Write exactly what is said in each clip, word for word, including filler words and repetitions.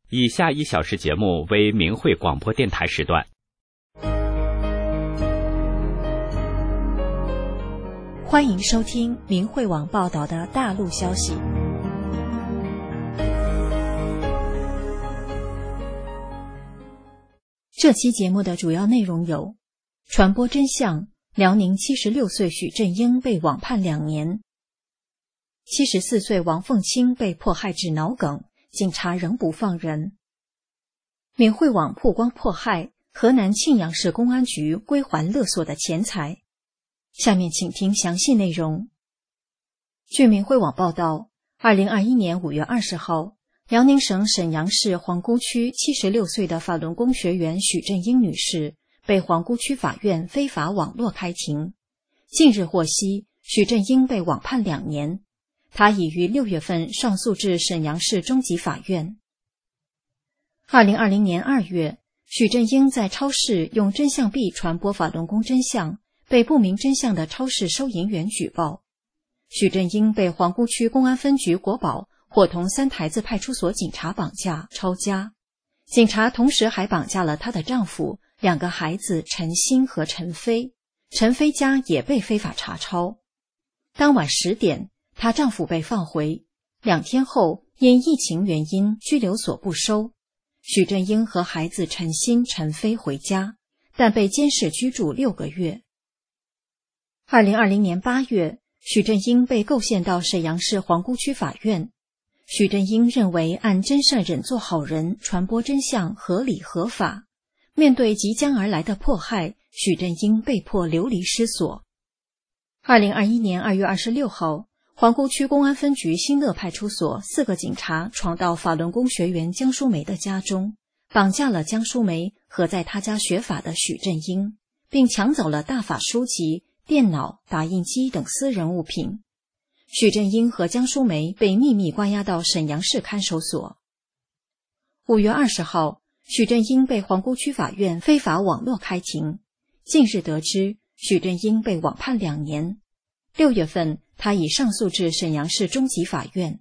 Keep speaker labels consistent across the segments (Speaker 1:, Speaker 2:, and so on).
Speaker 1: 以下一小时节目为明慧广播电台时段。
Speaker 2: 欢迎收听明慧网报道的大陆消息。这期节目的主要内容有：传播真相，辽宁七十六岁许振英被网判两年；七十四岁王凤清被迫害致脑梗，警察仍不放人。明慧网曝光迫害，河南沁阳市公安局归还勒索的钱财。下面请听详细内容。据明慧网报道，二零二一年五月二十号，辽宁省沈阳市皇姑区七十六岁的法轮功学员许振英女士被皇姑区法院非法网络开庭。近日获悉，许振英被网判两年，她已于六月份上诉至沈阳市中级法院。二零二零年二月，许振英在超市用真相币传播法轮功真相，被不明真相的超市收银员举报。许振英被皇姑区公安分局国保伙同三台子派出所警察绑架抄家，警察同时还绑架了她的丈夫、两个孩子陈鑫和陈飞，陈飞家也被非法查抄。当晚十点，她丈夫被放回，两天后因疫情原因拘留所不收。许振英和孩子陈鑫、陈飞回家，但被监视居住六个月。二零二零年八月，许振英被构陷到沈阳市皇姑区法院。许振英认为按真善忍做好人，传播真相合理合法。面对即将而来的迫害，许振英被迫流离失所。二零二一年二月二十六号，皇姑区公安分局新乐派出所四个警察闯到法轮功学员江淑梅的家中，绑架了江淑梅和在她家学法的许振英，并抢走了大法书籍、电脑、打印机等私人物品。许振英和江淑梅被秘密关押到沈阳市看守所。五月二十号，许振英被皇姑区法院非法网络开庭。近日得知，许振英被网判两年。六月份，他已上诉至沈阳市中级法院。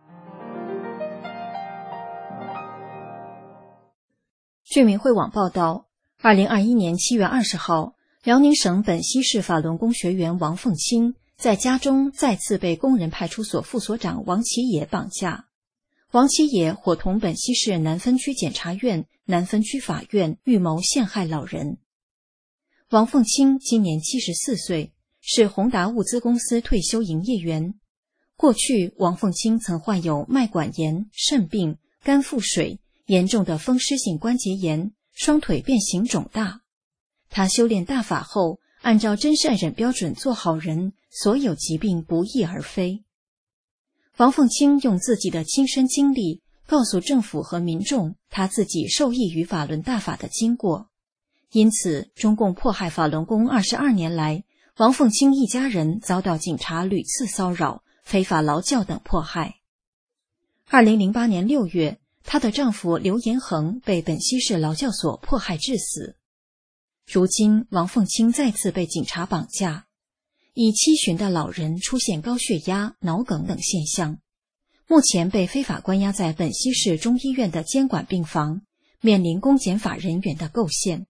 Speaker 2: 据明慧网报道，二零二一年七月二十号，辽宁省本溪市法轮功学员王凤清在家中再次被工人派出所副所长王其野绑架。王其野伙同本溪市南分区检察院、南分区法院预谋陷害老人。王凤清今年七十四岁，是宏达物资公司退休营业员。过去，王凤清曾患有脉管炎、肾病、肝腹水、严重的风湿性关节炎，双腿变形肿大。他修炼大法后，按照真善忍标准做好人，所有疾病不翼而飞。王凤清用自己的亲身经历告诉政府和民众他自己受益于法轮大法的经过。因此，中共迫害法轮功二十二年来，王凤清一家人遭到警察屡次骚扰、非法劳教等迫害。二零零八年六月，她的丈夫刘延恒被本溪市劳教所迫害致死。如今，王凤清再次被警察绑架。已七旬的老人出现高血压、脑梗等现象，目前被非法关押在本溪市中医院的监管病房，面临公检法人员的构陷。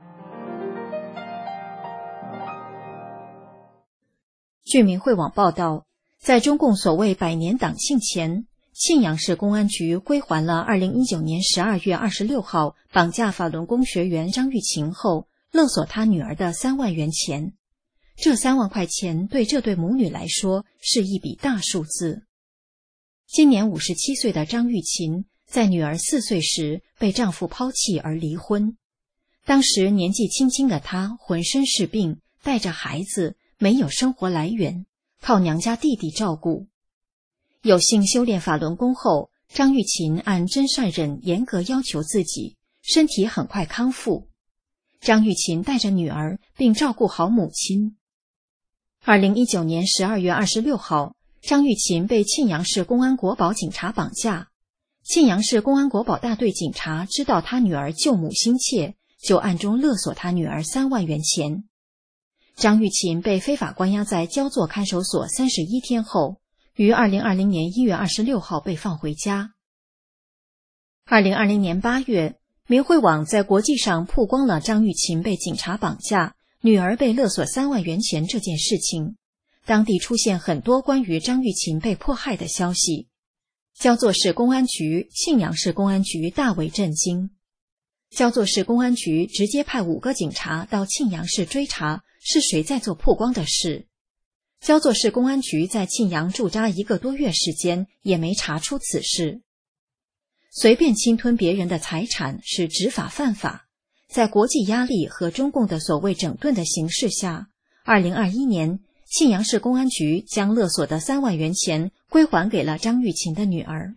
Speaker 2: 据明慧网报道，在中共所谓百年党庆前，沁阳市公安局归还了二零一九年十二月二十六号绑架法轮功学员张玉琴后勒索他女儿的三万元钱。这三万块钱对这对母女来说是一笔大数字。今年五十七岁的张玉琴在女儿四岁时被丈夫抛弃而离婚。当时年纪轻轻的她浑身是病，带着孩子，没有生活来源，靠娘家弟弟照顾。有幸修炼法轮功后，张玉琴按真善忍严格要求自己，身体很快康复。张玉琴带着女儿并照顾好母亲。二零一九年十二月二十六号，张玉琴被沁阳市公安国保警察绑架。沁阳市公安国保大队警察知道他女儿救母心切，就暗中勒索他女儿三万元钱。张玉琴被非法关押在焦作看守所三十一天后，于二零二零年一月二十六号被放回家。 二零二零年八月，明慧网在国际上曝光了张玉琴被警察绑架，女儿被勒索三万元钱这件事情。当地出现很多关于张玉琴被迫害的消息，焦作市公安局、信阳市公安局大为震惊。焦作市公安局直接派五个警察到庆阳市追查是谁在做曝光的事。焦作市公安局在庆阳驻扎一个多月时间，也没查出此事。随便侵吞别人的财产是执法犯法，在国际压力和中共的所谓整顿的形势下，二零二一年庆阳市公安局将勒索的三万元钱归还给了张玉琴的女儿。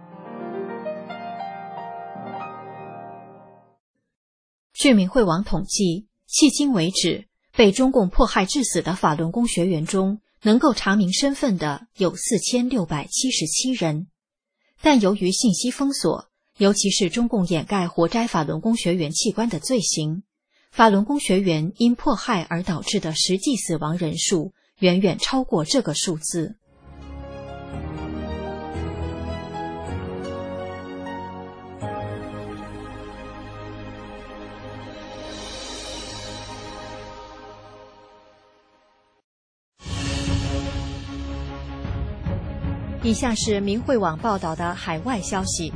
Speaker 2: 据明慧网统计，迄今为止，被中共迫害致死的法轮功学员中，能够查明身份的有四千六百七十七人。但由于信息封锁，尤其是中共掩盖活摘法轮功学员器官的罪行，法轮功学员因迫害而导致的实际死亡人数远远超过这个数字。以下是明慧网报道的海外消息，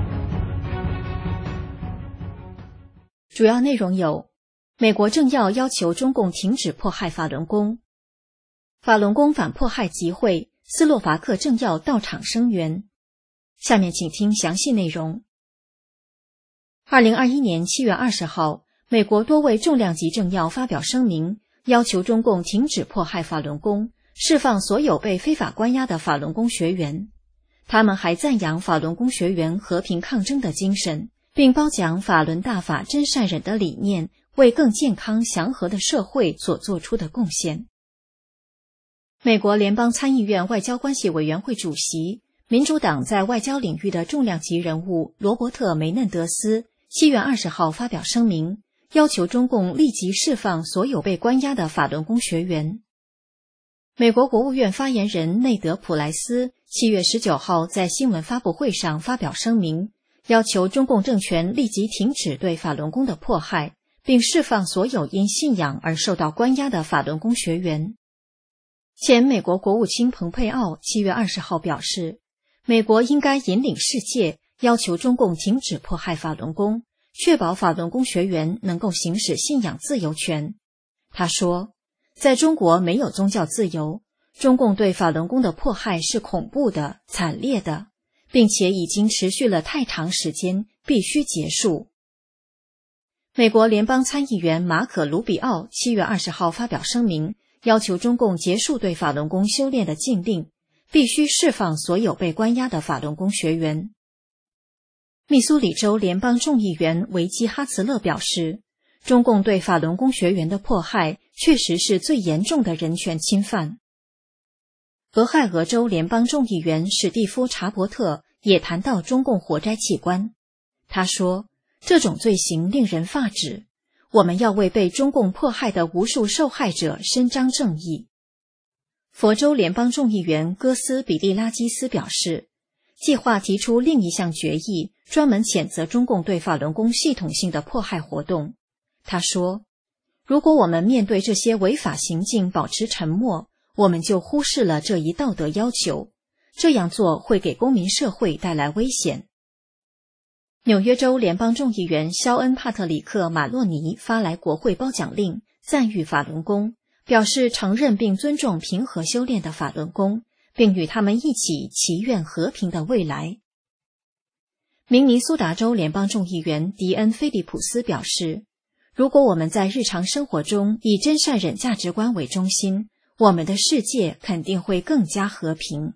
Speaker 2: 主要内容有：美国政要要求中共停止迫害法轮功，法轮功反迫害集会，斯洛伐克政要到场声援。下面请听详细内容。二零二一年七月二十号，美国多位重量级政要发表声明，要求中共停止迫害法轮功，释放所有被非法关押的法轮功学员。他们还赞扬法轮功学员和平抗争的精神，并褒奖法轮大法真善忍的理念为更健康祥和的社会所做出的贡献。美国联邦参议院外交关系委员会主席、民主党在外交领域的重量级人物罗伯特·梅嫩德斯七月二十号发表声明，要求中共立即释放所有被关押的法轮功学员。美国国务院发言人内德·普莱斯七月十九号在新闻发布会上发表声明，要求中共政权立即停止对法轮功的迫害，并释放所有因信仰而受到关押的法轮功学员。前美国国务卿蓬佩奥七月二十号表示，美国应该引领世界，要求中共停止迫害法轮功，确保法轮功学员能够行使信仰自由权。他说，在中国没有宗教自由，中共对法轮功的迫害是恐怖的、惨烈的，并且已经持续了太长时间，必须结束。美国联邦参议员马可·卢比奥七月二十号发表声明，要求中共结束对法轮功修炼的禁令，必须释放所有被关押的法轮功学员。密苏里州联邦众议员维基哈茨勒表示，中共对法轮功学员的迫害确实是最严重的人权侵犯。俄亥俄州联邦众议员史蒂夫·查伯特也谈到中共活摘器官。他说，这种罪行令人发指，我们要为被中共迫害的无数受害者伸张正义。佛州联邦众议员戈斯·比利拉基斯表示，计划提出另一项决议，专门谴责中共对法轮功系统性的迫害活动。他说，如果我们面对这些违法行径保持沉默，我们就忽视了这一道德要求，这样做会给公民社会带来危险。纽约州联邦众议员肖恩·帕特里克·马洛尼发来国会褒奖令，赞誉法轮功，表示承认并尊重平和修炼的法轮功，并与他们一起祈愿和平的未来。明尼苏达州联邦众议员迪恩·菲利普斯表示，如果我们在日常生活中以真善忍价值观为中心，我们的世界肯定会更加和平。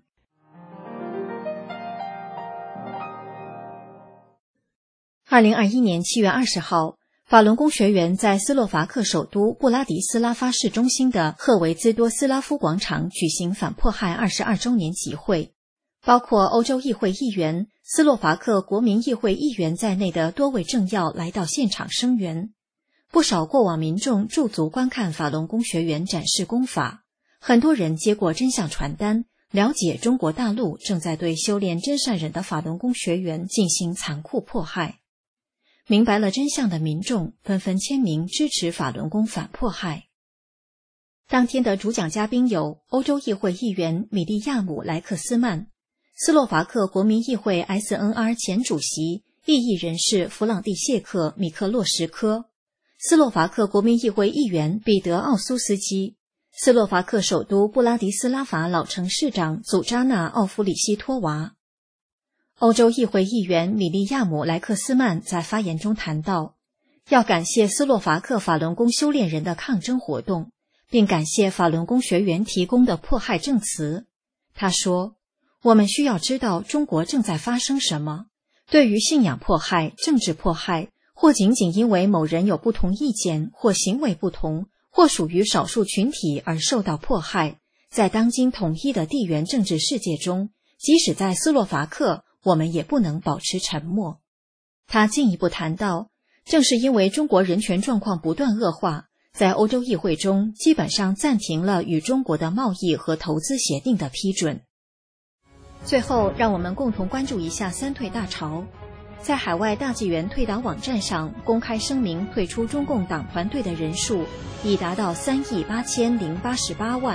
Speaker 2: 二零二一年七月二十号，法轮功学员在斯洛伐克首都布拉迪斯拉发市中心的赫维兹多斯拉夫广场举行反迫害二十二周年集会，包括欧洲议会议员、斯洛伐克国民议会议员在内的多位政要来到现场声援。不少过往民众驻足观看法轮功学员展示功法，很多人接过真相传单， 了解中国大陆正在对修炼真善忍的法轮功学员进行残酷迫害。明白了真相的民众纷纷签名支持法轮功反迫害。当天的主讲嘉宾有欧洲议会议员米利亚姆·莱克斯曼、斯洛伐克国民议会 S N R 前主席、异议人士弗朗蒂谢克·米克洛什科、斯洛伐克国民议会议员彼得·奥苏斯基、斯洛伐克首都布拉迪斯拉法老城市长祖扎纳·奥夫里希托娃。欧洲议会议员米利亚姆·莱克斯曼在发言中谈到，要感谢斯洛伐克法轮功修炼人的抗争活动，并感谢法轮功学员提供的迫害证词。他说，我们需要知道中国正在发生什么，对于信仰迫害、政治迫害，或仅仅因为某人有不同意见或行为不同，或属于少数群体而受到迫害，在当今统一的地缘政治世界中，即使在斯洛伐克，我们也不能保持沉默。他进一步谈到，正是因为中国人权状况不断恶化，在欧洲议会中基本上暂停了与中国的贸易和投资协定的批准。最后，让我们共同关注一下三退大潮。在海外大纪元退党网站上公开声明退出中共党团队的人数已达到三亿八千零八十八万。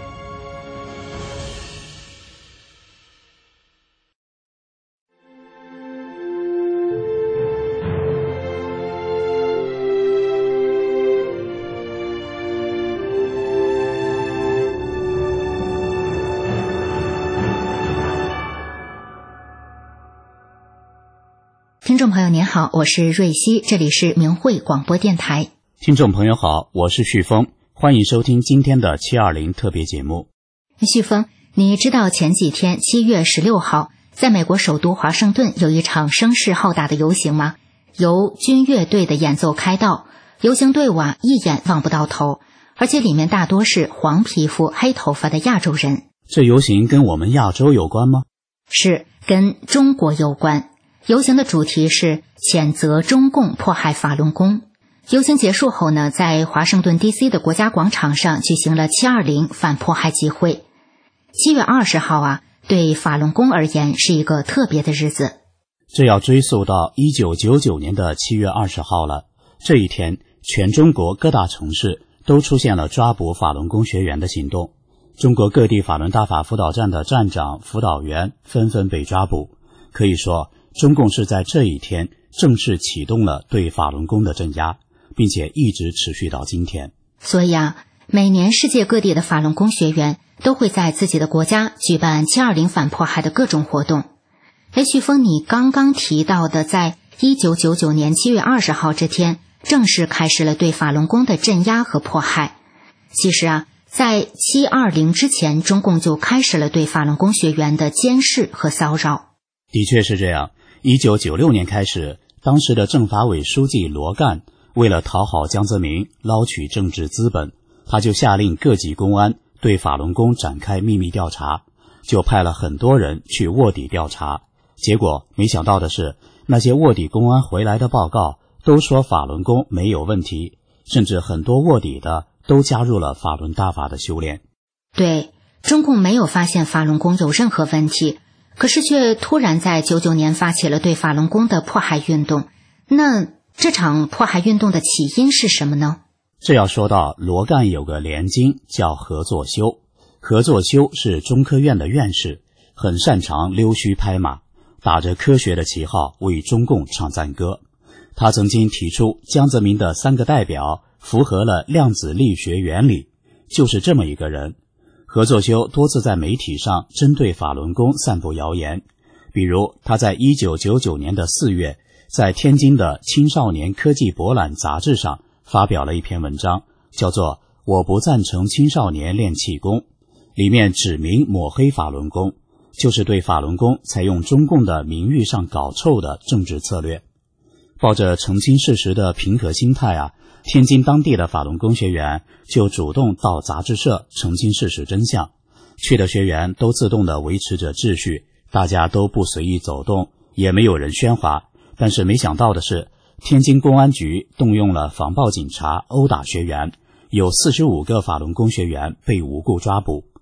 Speaker 3: 听众朋友您好，我是瑞希，这里是明慧广播电台。
Speaker 1: 听众朋友好，我是旭峰，欢迎收听今天的七二零特别节目。
Speaker 3: 旭峰，你知道前几天七月十六号在美国首都华盛顿有一场声势浩大的游行吗？由军乐队的演奏开道，游行队伍啊一眼望不到头，而且里面大多是黄皮肤黑头发的亚洲人。
Speaker 1: 这游行跟我们亚洲有关吗？
Speaker 3: 是，跟中国有关。游行的主题是谴责中共迫害法轮功。游行结束后呢，在华盛顿 D C 的国家广场上举行了七二零反迫害集会。七月二十号啊，对法轮功而言是一个特别的日子。
Speaker 1: 这要追溯到一九九九年的七月二十号了。这一天，全中国各大城市都出现了抓捕法轮功学员的行动。中国各地法轮大法辅导站的站长、辅导员纷纷被抓捕。可以说，中共是在这一天正式启动了对法轮功的镇压，并且一直持续到今天。
Speaker 3: 所以啊，每年世界各地的法轮功学员都会在自己的国家举办七二零反迫害的各种活动。哎，旭峰，你刚刚提到的在一九九九年七月二十号这天正式开始了对法轮功的镇压和迫害。其实啊，在七二零之前，中共就开始了对法轮功学员的监视和骚扰。
Speaker 1: 的确是这样。一九九六年开始，当时的政法委书记罗干为了讨好江泽民，捞取政治资本，他就下令各级公安对法轮功展开秘密调查，就派了很多人去卧底调查。结果没想到的是，那些卧底公安回来的报告都说法轮功没有问题，甚至很多卧底的都加入了法轮大法的修炼。
Speaker 3: 对，中共没有发现法轮功有任何问题，可是却突然在九九年发起了对法轮功的迫害运动。那这场迫害运动的起因是什么呢？
Speaker 1: 这要说到罗干有个连经叫何作修。何作修是中科院的院士，很擅长溜须拍马，打着科学的旗号为中共唱赞歌。他曾经提出江泽民的三个代表符合了量子力学原理，就是这么一个人。何作修多次在媒体上针对法轮功散布谣言，比如他在一九九九年的四月，在天津的青少年科技博览杂志上发表了一篇文章，叫做《我不赞成青少年练气功》，里面指明抹黑法轮功，就是对法轮功采用中共的名誉上搞臭的政治策略。抱着澄清事实的平和心态啊，天津当地的法轮功学员就主动到杂志社澄清事实真相。去的学员都自动地维持着秩序，大家都不随意走动，也没有人喧哗。但是没想到的是，天津公安局动用了防暴警察殴打学员，有四十五个法轮功学员被无故抓捕。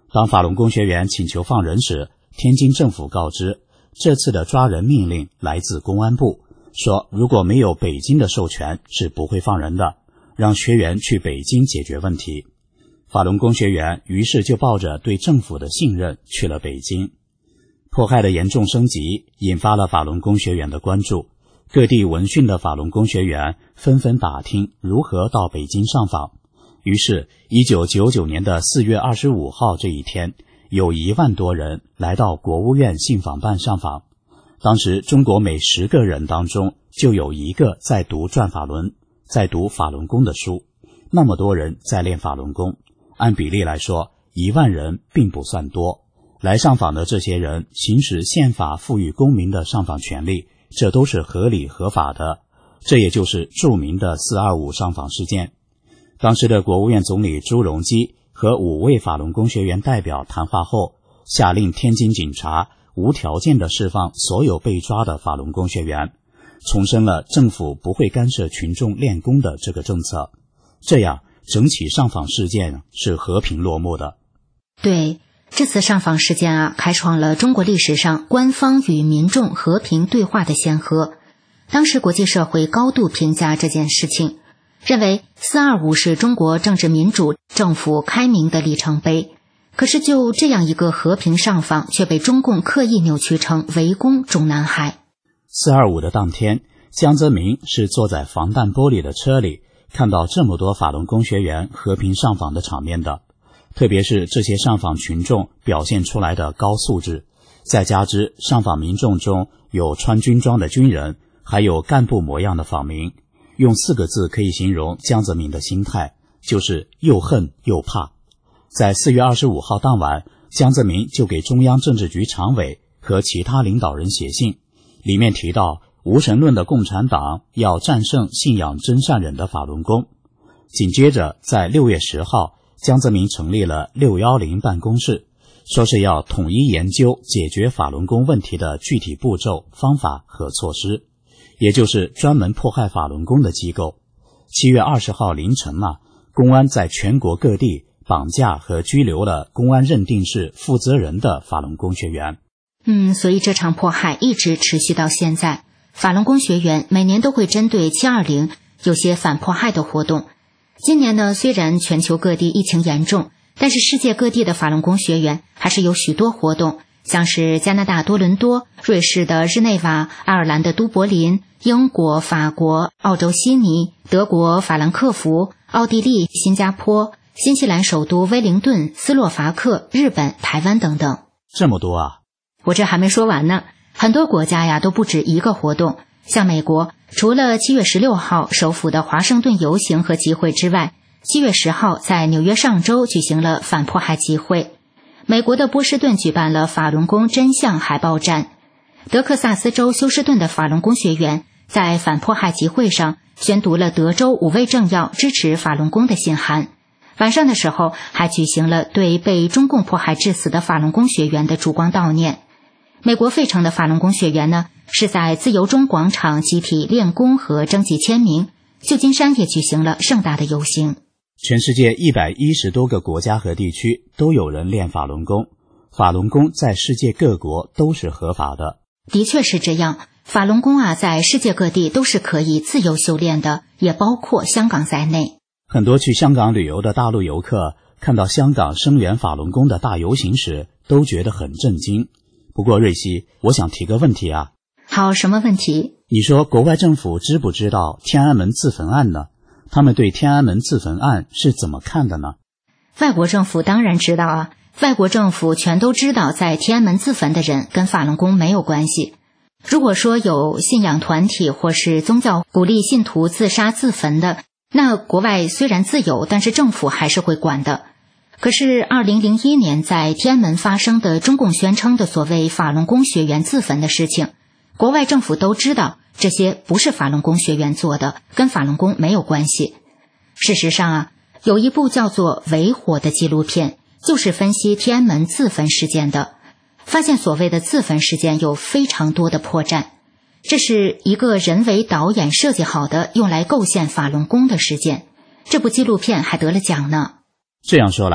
Speaker 1: 当法轮功学员请求放人时，天津政府告知，这次的抓人命令来自公安部，说如果没有北京的授权是不会放人的，让学员去北京解决问题。法轮功学员于是就抱着对政府的信任去了北京。迫害的严重升级引发了法轮功学员的关注，各地闻讯的法轮功学员纷纷打听如何到北京上访。于是一九九九年的四月二十五号这一天，有一万多人来到国务院信访办上访。当时中国每十个人当中就有一个在读转法轮，在读法轮功的书，那么多人在练法轮功，按比例来说，一万人并不算多。来上访的这些人行使宪法赋予公民的上访权利，这都是合理合法的，这也就是著名的四二五上访事件。当时的国务院总理朱镕基和五位法轮功学员代表谈话后，下令天津警察无条件地释放所有被抓的法轮功学员，重申了政府不会干涉群众练功的这个政策。这样整起上访事件是和平落幕的。
Speaker 3: 对，这次上访事件啊，开创了中国历史上官方与民众和平对话的先河。当时国际社会高度评价这件事情，认为四二五是中国政治民主、政府开明的里程碑。可是就这样一个和平上访，却被中共刻意扭曲成围攻中南海。
Speaker 1: 四二五的当天，江泽民是坐在防弹玻璃的车里，看到这么多法轮功学员和平上访的场面的。特别是这些上访群众表现出来的高素质，再加之上访民众中有穿军装的军人，还有干部模样的访民，用四个字可以形容江泽民的心态，就是又恨又怕。在四月二十五号当晚，江泽民就给中央政治局常委和其他领导人写信，里面提到无神论的共产党要战胜信仰真善忍的法轮功。紧接着在六月十号，江泽民成立了六一零办公室，说是要统一研究解决法轮功问题的具体步骤、方法和措施，也就是专门迫害法轮功的机构。七月二十号凌晨啊，公安在全国各地绑架和拘留了公安认定是负责人的法轮功学员。
Speaker 3: 嗯，所以这场迫害一直持续到现在。法轮功学员每年都会针对七二零有些反迫害的活动。今年呢，虽然全球各地疫情严重，但是世界各地的法轮功学员还是有许多活动，像是加拿大多伦多、瑞士的日内瓦、爱尔兰的都柏林、英国、法国、澳洲悉尼、德国法兰克福、奥地利、新加坡、新西兰首都威灵顿、斯洛伐克、日本、台湾等等。
Speaker 1: 这么多啊！
Speaker 3: 我这还没说完呢，很多国家呀都不止一个活动。像美国，除了七月十六号首府的华盛顿游行和集会之外，七月十号在纽约上州举行了反迫害集会。美国的波士顿举办了法轮功真相海报战。德克萨斯州休斯顿的法轮功学员在反迫害集会上宣读了德州五位政要支持法轮功的信函。晚上的时候还举行了对被中共迫害致死的法轮功学员的烛光悼念。美国费城的法轮功学员呢，是在自由中广场集体练功和征集签名。旧金山也举行了盛大的游行。
Speaker 1: 全世界一百一十多个国家和地区都有人练法轮功，法轮功在世界各国都是合法的。
Speaker 3: 的确是这样，法轮功啊，在世界各地都是可以自由修炼的，也包括香港在内。
Speaker 1: 很多去香港旅游的大陆游客看到香港声援法轮功的大游行时，都觉得很震惊。不过瑞希，我想提个问题啊。
Speaker 3: 好，什么问题？
Speaker 1: 你说国外政府知不知道天安门自焚案呢？他们对天安门自焚案是怎么看的呢？
Speaker 3: 外国政府当然知道啊，外国政府全都知道在天安门自焚的人跟法轮功没有关系。如果说有信仰团体或是宗教鼓励信徒自杀自焚的，那国外虽然自由，但是政府还是会管的。可是二零零一年在天安门发生的中共宣称的所谓法轮功学员自焚的事情，国外政府都知道这些不是法轮功学员做的，跟法轮功没有关系。事实上啊，有一部叫做《围火》的纪录片，就是分析天安门自焚事件的，发现所谓的自焚事件有非常多的破绽。这是一个人为导演设计好的用来构陷法轮功的事件。这部纪录片还得了奖呢。
Speaker 1: 这样说来，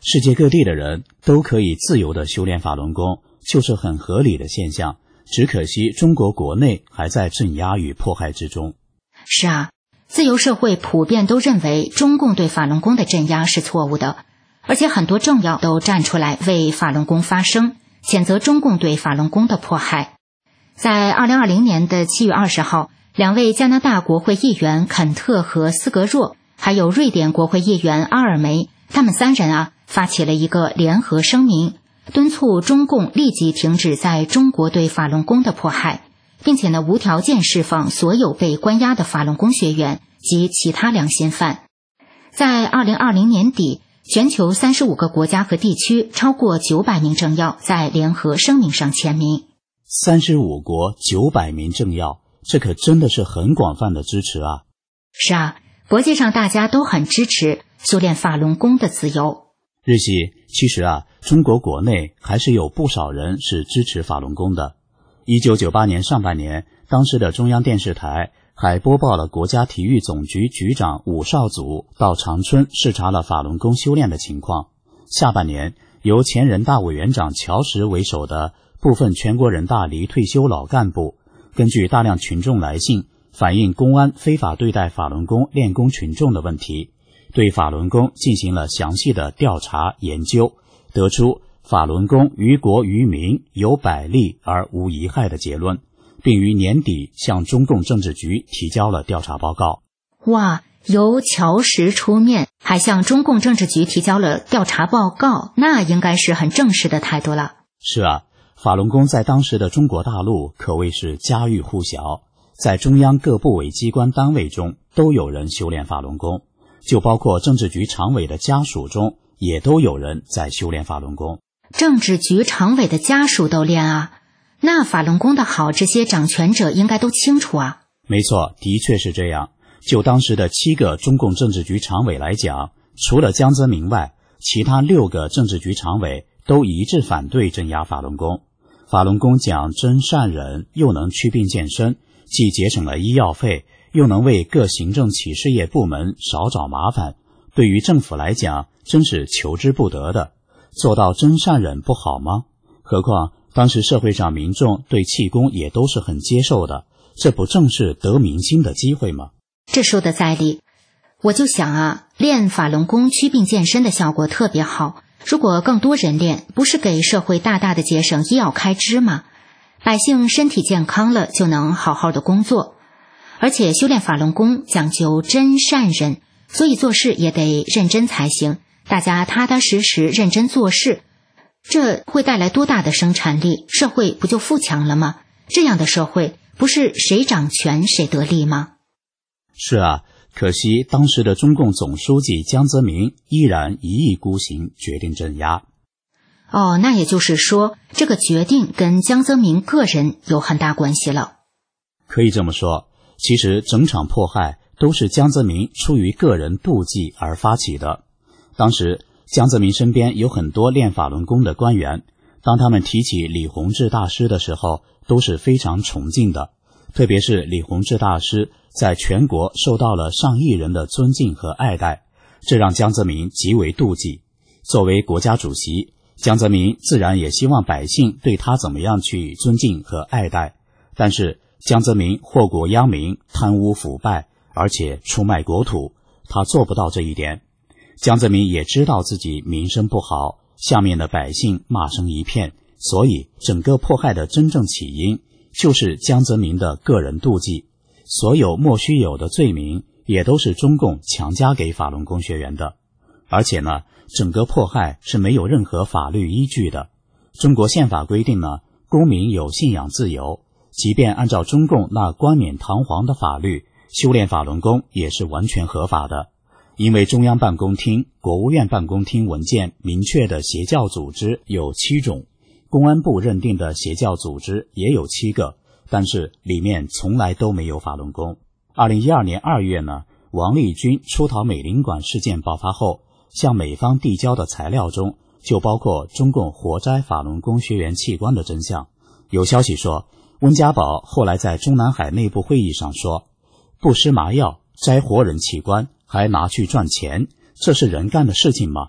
Speaker 1: 世界各地的人都可以自由地修炼法轮功，就是很合理的现象，只可惜中国国内还在镇压与迫害之中。
Speaker 3: 是啊，自由社会普遍都认为中共对法轮功的镇压是错误的，而且很多政要都站出来为法轮功发声，谴责中共对法轮功的迫害。在二零二零年的七月二十号，两位加拿大国会议员肯特和斯格若，还有瑞典国会议员阿尔梅，他们三人啊发起了一个联合声明，敦促中共立即停止在中国对法轮功的迫害，并且呢无条件释放所有被关押的法轮功学员及其他良心犯。在二零二零年底，全球三十五个国家和地区超过九百名政要在联合声明上签名。
Speaker 1: 三十五国九百名政要，这可真的是很广泛的支持啊。
Speaker 3: 是啊，国际上大家都很支持修炼法轮功的自由。
Speaker 1: 日系，其实啊，中国国内还是有不少人是支持法轮功的。一九九八年上半年，当时的中央电视台还播报了国家体育总局局长武少祖到长春视察了法轮功修炼的情况。下半年，由前人大委员长乔石为首的部分全国人大离退休老干部，根据大量群众来信反映公安非法对待法轮功练功群众的问题，对法轮功进行了详细的调查研究，得出法轮功于国于民有百利而无一害的结论，并于年底向中共政治局提交了调查报告。
Speaker 3: 哇，由乔石出面，还向中共政治局提交了调查报告，那应该是很正式的态度了。
Speaker 1: 是啊，法轮功在当时的中国大陆可谓是家喻户晓，在中央各部委机关单位中都有人修炼法轮功，就包括政治局常委的家属中也都有人在修炼法轮功。
Speaker 3: 政治局常委的家属都练啊，那法轮功的好，这些掌权者应该都清楚啊。
Speaker 1: 没错，的确是这样。就当时的七个中共政治局常委来讲，除了江泽民外，其他六个政治局常委都一致反对镇压法轮功。法轮功讲真善忍，又能祛病健身，既节省了医药费，又能为各行政企事业部门少找麻烦，对于政府来讲真是求之不得的。做到真善忍不好吗？何况当时社会上民众对气功也都是很接受的，这不正是得民心的机会吗？
Speaker 3: 这说的在理。我就想啊，练法轮功祛病健身的效果特别好，如果更多人练，不是给社会大大的节省医药开支吗？百姓身体健康了，就能好好的工作。而且修炼法轮功讲究真善忍，所以做事也得认真才行，大家踏踏实实认真做事，这会带来多大的生产力，社会不就富强了吗？这样的社会不是谁掌权谁得利吗？
Speaker 1: 是啊，可惜当时的中共总书记江泽民依然一意孤行，决定镇压。
Speaker 3: 哦，那也就是说，这个决定跟江泽民个人有很大关系了。
Speaker 1: 可以这么说，其实整场迫害都是江泽民出于个人妒忌而发起的。当时江泽民身边有很多练法轮功的官员，当他们提起李洪志大师的时候，都是非常崇敬的。特别是李洪志大师在全国受到了上亿人的尊敬和爱戴，这让江泽民极为妒忌。作为国家主席，江泽民自然也希望百姓对他怎么样去尊敬和爱戴。但是江泽民祸国殃民，贪污腐败，而且出卖国土，他做不到这一点。江泽民也知道自己名声不好，下面的百姓骂声一片，所以整个迫害的真正起因就是江泽民的个人妒忌，所有莫须有的罪名也都是中共强加给法轮功学员的。而且呢，整个迫害是没有任何法律依据的。中国宪法规定呢，公民有信仰自由，即便按照中共那冠冕堂皇的法律，修炼法轮功也是完全合法的。因为中央办公厅、国务院办公厅文件明确的邪教组织有七种，公安部认定的邪教组织也有七个，但是里面从来都没有法轮功。二零一二年二月呢，王立军出逃美领馆事件爆发后，向美方递交的材料中就包括中共活摘法轮功学员器官的真相。有消息说，温家宝后来在中南海内部会议上说，不施麻药摘活人器官还拿去赚钱，这是人干的事情吗？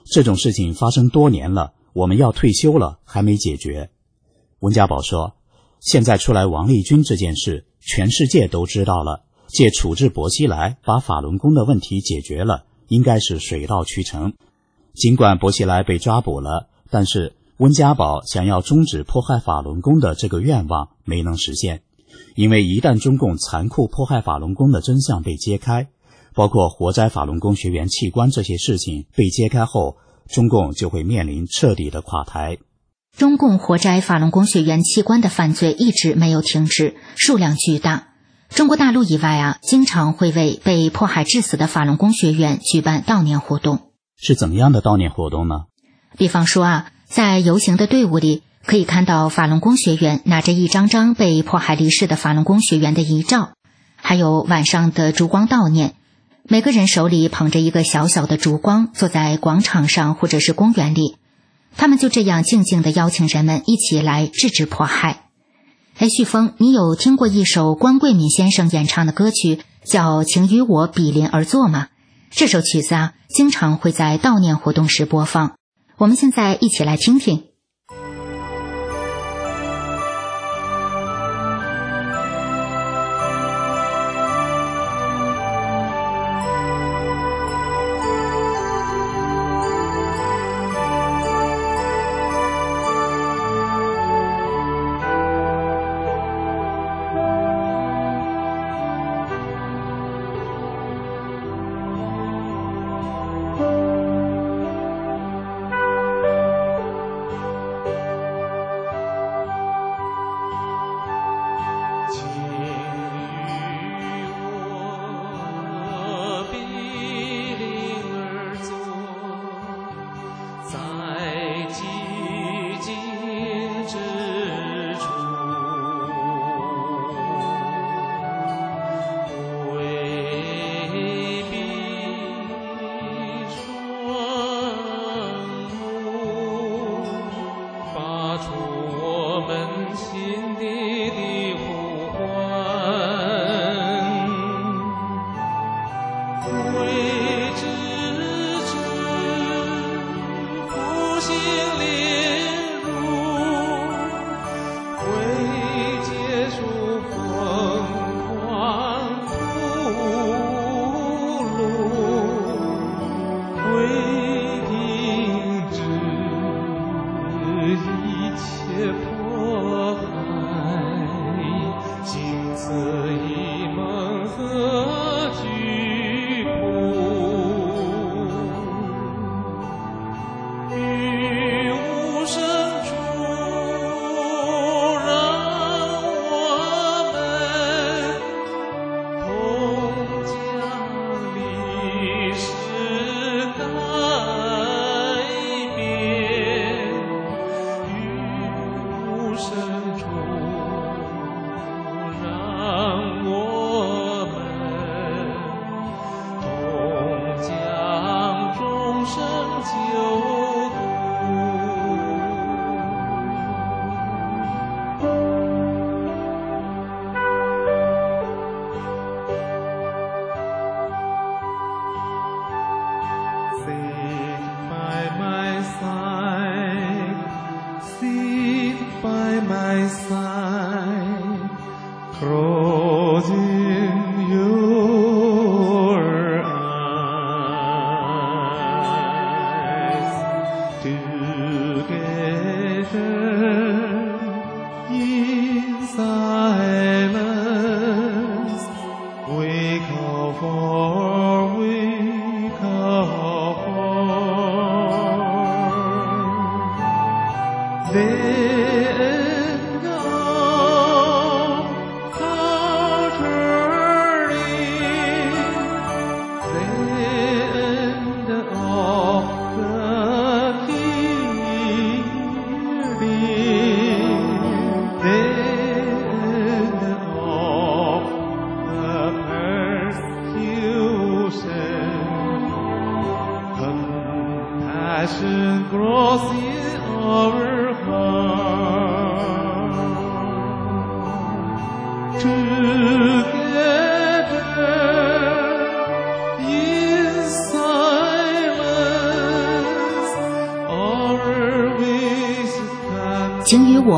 Speaker 1: 这种事情发生多年了，我们要退休了还没解决。温家宝说，现在出来王立军这件事，全世界都知道了，借处置薄熙来把法轮功的问题解决了，应该是水到渠成。尽管薄熙来被抓捕了，但是温家宝想要终止迫害法轮功的这个愿望没能实现，因为一旦中共残酷迫害法轮功的真相被揭开，包括活摘法轮功学员器官这些事情被揭开后，中共就会面临彻底的垮台。
Speaker 3: 中共活摘法轮功学员器官的犯罪一直没有停止，数量巨大。中国大陆以外啊，经常会为被迫害致死的法轮功学员举办悼念活动。
Speaker 1: 是怎样的悼念活动呢？
Speaker 3: 比方说啊，在游行的队伍里，可以看到法轮功学员拿着一张张被迫害离世的法轮功学员的遗照，还有晚上的烛光悼念，每个人手里捧着一个小小的烛光，坐在广场上或者是公园里，他们就这样静静地邀请人们一起来制止迫害。哎，旭峰，你有听过一首关桂敏先生演唱的歌曲叫《请与我比邻而坐》吗？这首曲子啊，经常会在悼念活动时播放。我们现在一起来听听。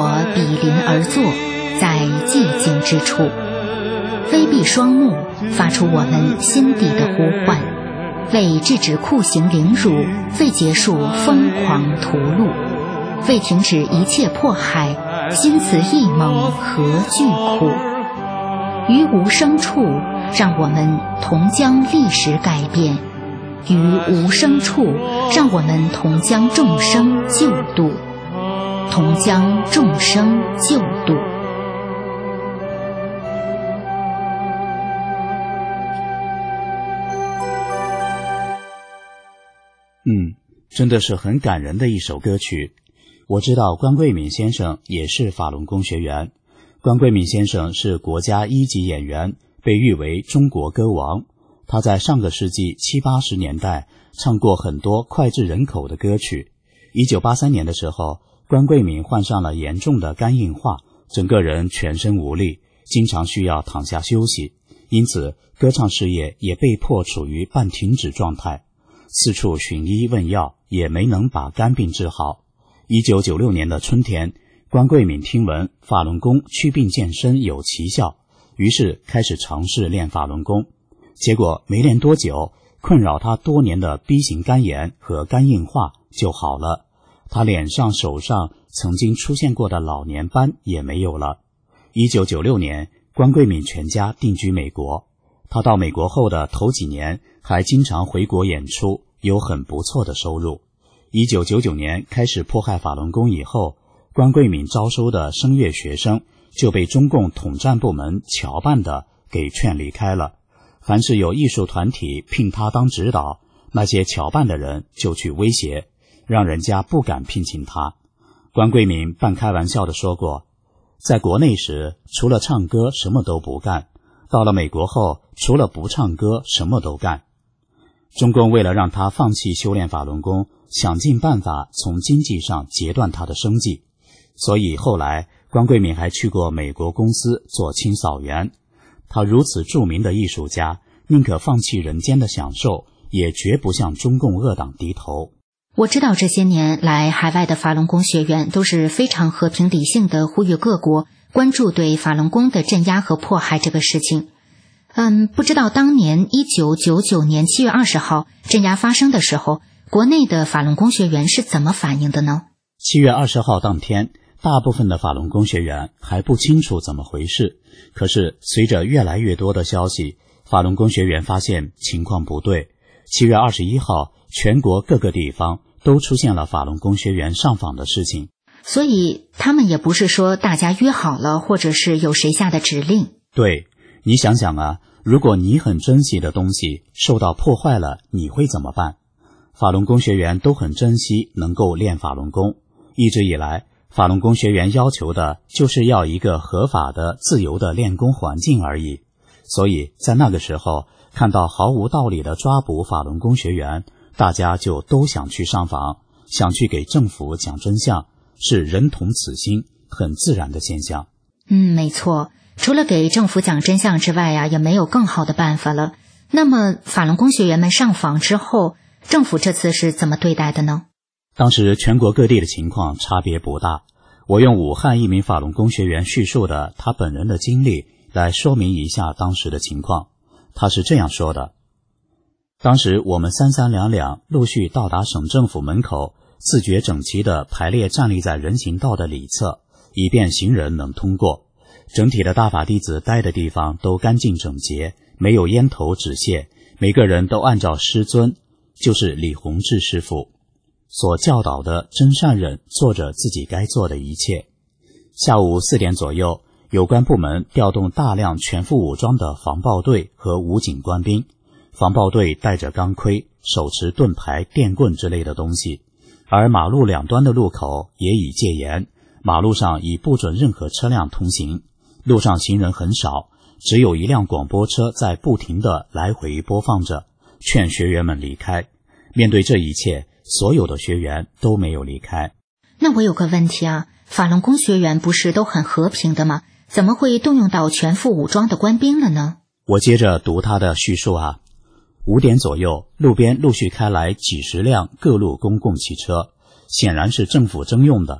Speaker 3: 我比邻而坐，在寂静之处，微闭双目，发出我们心底的呼唤，为制止酷刑凌辱，为结束疯狂屠戮，为停止一切迫害，心慈意猛，何惧苦？于无声处，让我们同将历史改变；于无声处，让我们同将众生救度，同将众生救度。
Speaker 1: 嗯，真的是很感人的一首歌曲。我知道关桂敏先生也是法轮功学员。关桂敏先生是国家一级演员，被誉为中国歌王。他在上个世纪七八十年代唱过很多脍炙人口的歌曲。一九八三年的时候，关桂敏患上了严重的肝硬化，整个人全身无力，经常需要躺下休息，因此歌唱事业也被迫处于半停止状态。四处寻医问药，也没能把肝病治好。一九九六年的春天，关桂敏听闻法轮功祛病健身有奇效，于是开始尝试练法轮功。结果没练多久，困扰他多年的 B 型肝炎和肝硬化就好了，他脸上手上曾经出现过的老年斑也没有了。一九九六年，关桂敏全家定居美国。他到美国后的头几年还经常回国演出，有很不错的收入。一九九九年开始迫害法轮功以后，关桂敏招收的声乐学生就被中共统战部门侨办的给劝离开了。凡是有艺术团体聘他当指导，那些侨办的人就去威胁，让人家不敢聘请他。关桂敏半开玩笑地说过，在国内时除了唱歌什么都不干，到了美国后除了不唱歌什么都干。中共为了让他放弃修炼法轮功，想尽办法从经济上截断他的生计，所以后来关桂敏还去过美国公司做清扫员。他如此著名的艺术家，宁可放弃人间的享受，也绝不向中共恶党低头。
Speaker 3: 我知道这些年来海外的法轮功学员都是非常和平理性的呼吁各国关注对法轮功的镇压和迫害这个事情。嗯，不知道当年一九九九年七月二十号镇压发生的时候，国内的法轮功学员是怎么反应的呢？
Speaker 1: 七月二十号当天，大部分的法轮功学员还不清楚怎么回事，可是随着越来越多的消息，法轮功学员发现情况不对。七月二十一号，全国各个地方都出现了法轮功学员上访的事情。
Speaker 3: 所以他们也不是说大家约好了，或者是有谁下的指令。
Speaker 1: 对，你想想啊，如果你很珍惜的东西受到破坏了，你会怎么办？法轮功学员都很珍惜能够练法轮功，一直以来法轮功学员要求的就是要一个合法的自由的练功环境而已。所以在那个时候看到毫无道理的抓捕法轮功学员，大家就都想去上访，想去给政府讲真相，是人同此心，很自然的现象。
Speaker 3: 嗯，没错，除了给政府讲真相之外呀、啊，也没有更好的办法了。那么法轮功学员们上访之后，政府这次是怎么对待的呢？
Speaker 1: 当时全国各地的情况差别不大，我用武汉一名法轮功学员叙述的他本人的经历来说明一下当时的情况。他是这样说的：当时我们三三两两陆续到达省政府门口，自觉整齐地排列站立在人行道的里侧，以便行人能通过。整体的大法弟子待的地方都干净整洁，没有烟头纸屑，每个人都按照师尊，就是李洪志师傅所教导的真善忍做着自己该做的一切。下午四点左右，有关部门调动大量全副武装的防暴队和武警官兵，防暴队带着钢盔，手持盾牌、电棍之类的东西，而马路两端的路口也已戒严，马路上已不准任何车辆通行，路上行人很少，只有一辆广播车在不停地来回播放着，劝学员们离开。面对这一切，所有的学员都没有离开。
Speaker 3: 那我有个问题啊，法轮功学员不是都很和平的吗？怎么会动用到全副武装的官兵了呢？
Speaker 1: 我接着读他的叙述啊。五点左右，路边陆续开来几十辆各路公共汽车，显然是政府征用的。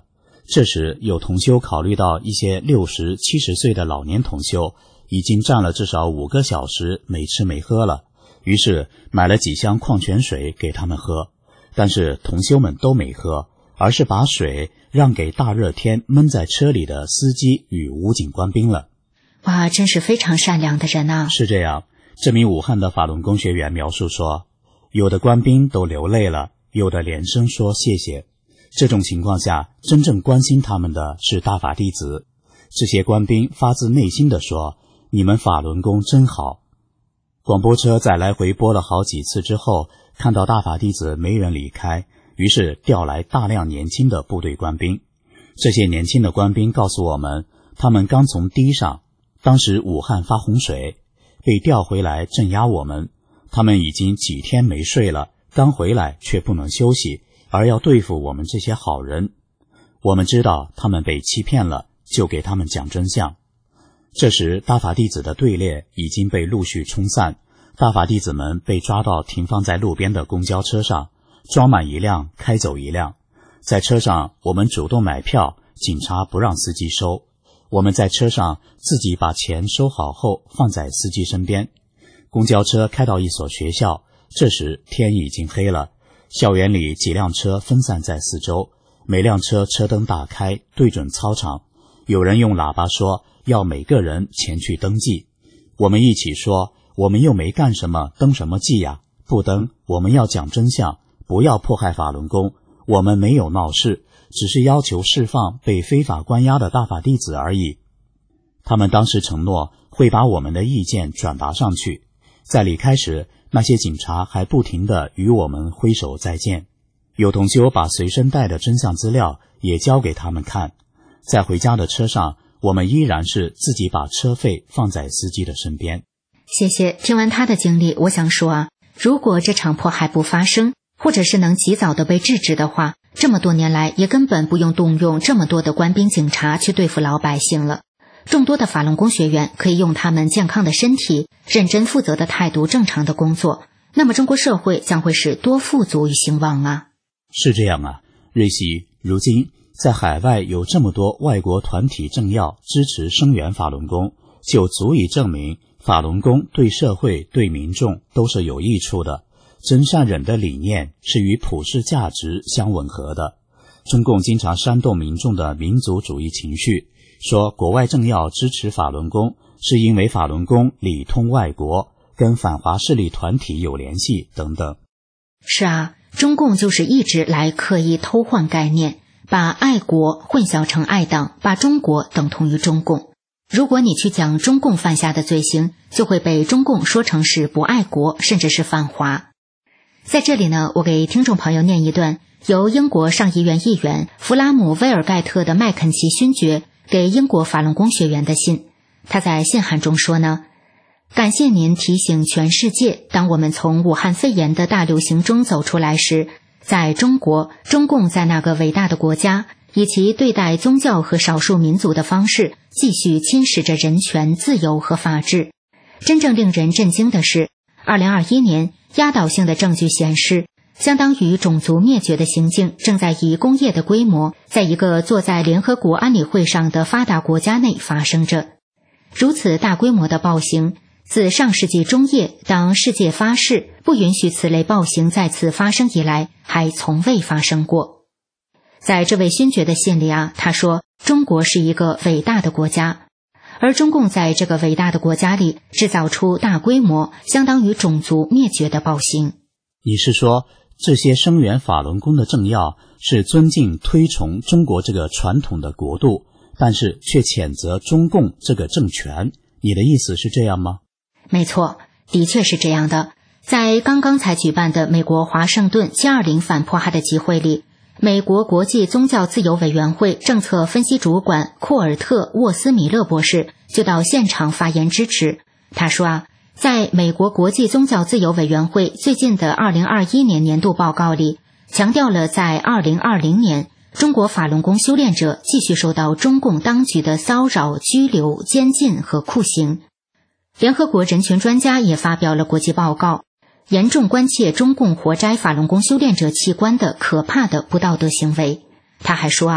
Speaker 1: 这时有同修考虑到一些六十、七十岁的老年同修已经站了至少五个小时没吃没喝了，于是买了几箱矿泉水给他们喝，但是同修们都没喝，而是把水让给大热天闷在车里的司机与武警官兵了。
Speaker 3: 哇，真是非常善良的人啊！
Speaker 1: 是这样，这名武汉的法轮功学员描述说，有的官兵都流泪了，有的连声说谢谢。这种情况下，真正关心他们的是大法弟子。这些官兵发自内心地说，你们法轮功真好。广播车在来回播了好几次之后，看到大法弟子没人离开，于是调来大量年轻的部队官兵。这些年轻的官兵告诉我们，他们刚从堤上，当时武汉发洪水，被调回来镇压我们。他们已经几天没睡了，刚回来却不能休息，而要对付我们这些好人。我们知道他们被欺骗了，就给他们讲真相。这时大法弟子的队列已经被陆续冲散，大法弟子们被抓到停放在路边的公交车上，装满一辆开走一辆。在车上我们主动买票，警察不让司机收，我们在车上自己把钱收好后放在司机身边。公交车开到一所学校，这时天已经黑了，校园里几辆车分散在四周，每辆车车灯大开，对准操场。有人用喇叭说要每个人前去登记，我们一起说，我们又没干什么，登什么记呀？不登，我们要讲真相，不要迫害法轮功，我们没有闹事，只是要求释放被非法关押的大法弟子而已。他们当时承诺会把我们的意见转达上去。在离开时，那些警察还不停地与我们挥手再见。有同修把随身带的真相资料也交给他们看。在回家的车上，我们依然是自己把车费放在司机的身边。
Speaker 3: 谢谢。听完他的经历，我想说啊，如果这场迫害不发生，或者是能及早的被制止的话，这么多年来也根本不用动用这么多的官兵警察去对付老百姓了。众多的法轮功学员可以用他们健康的身体、认真负责的态度正常的工作，那么中国社会将会是多富足与兴旺啊！
Speaker 1: 是这样啊，瑞希，如今在海外有这么多外国团体政要支持声援法轮功，就足以证明法轮功对社会对民众都是有益处的。真善忍的理念是与普世价值相吻合的。中共经常煽动民众的民族主义情绪，说国外政要支持法轮功是因为法轮功里通外国，跟反华势力团体有联系等等。
Speaker 3: 是啊，中共就是一直来刻意偷换概念，把爱国混淆成爱党，把中国等同于中共。如果你去讲中共犯下的罪行，就会被中共说成是不爱国，甚至是反华。在这里呢，我给听众朋友念一段由英国上议院议员弗拉姆威尔盖特的麦肯齐勋爵给英国法轮功学员的信。他在信函中说呢，感谢您提醒全世界，当我们从武汉肺炎的大流行中走出来时，在中国，中共在那个伟大的国家以其对待宗教和少数民族的方式继续侵蚀着人权、自由和法治。真正令人震惊的是，二零二一年压倒性的证据显示，相当于种族灭绝的行径正在以工业的规模，在一个坐在联合国安理会上的发达国家内发生着。如此大规模的暴行，自上世纪中叶当世界发誓不允许此类暴行再次发生以来，还从未发生过。在这位勋爵的信里啊，他说中国是一个伟大的国家，而中共在这个伟大的国家里制造出大规模相当于种族灭绝的暴行。
Speaker 1: 你是说这些声援法轮功的政要是尊敬推崇中国这个传统的国度，但是却谴责中共这个政权，你的意思是这样吗？
Speaker 3: 没错，的确是这样的。在刚刚才举办的美国华盛顿七二零反迫害的集会里，美国国际宗教自由委员会政策分析主管库尔特·沃斯米勒博士就到现场发言支持。他说啊，在美国国际宗教自由委员会最近的二零二一年年度报告里，强调了在二零二零年中国法轮功修炼者继续受到中共当局的骚扰、拘留、监禁和酷刑。联合国人权专家也发表了国际报告，严重关切中共活摘法轮功修炼者器官的可怕的不道德行为。他还说啊，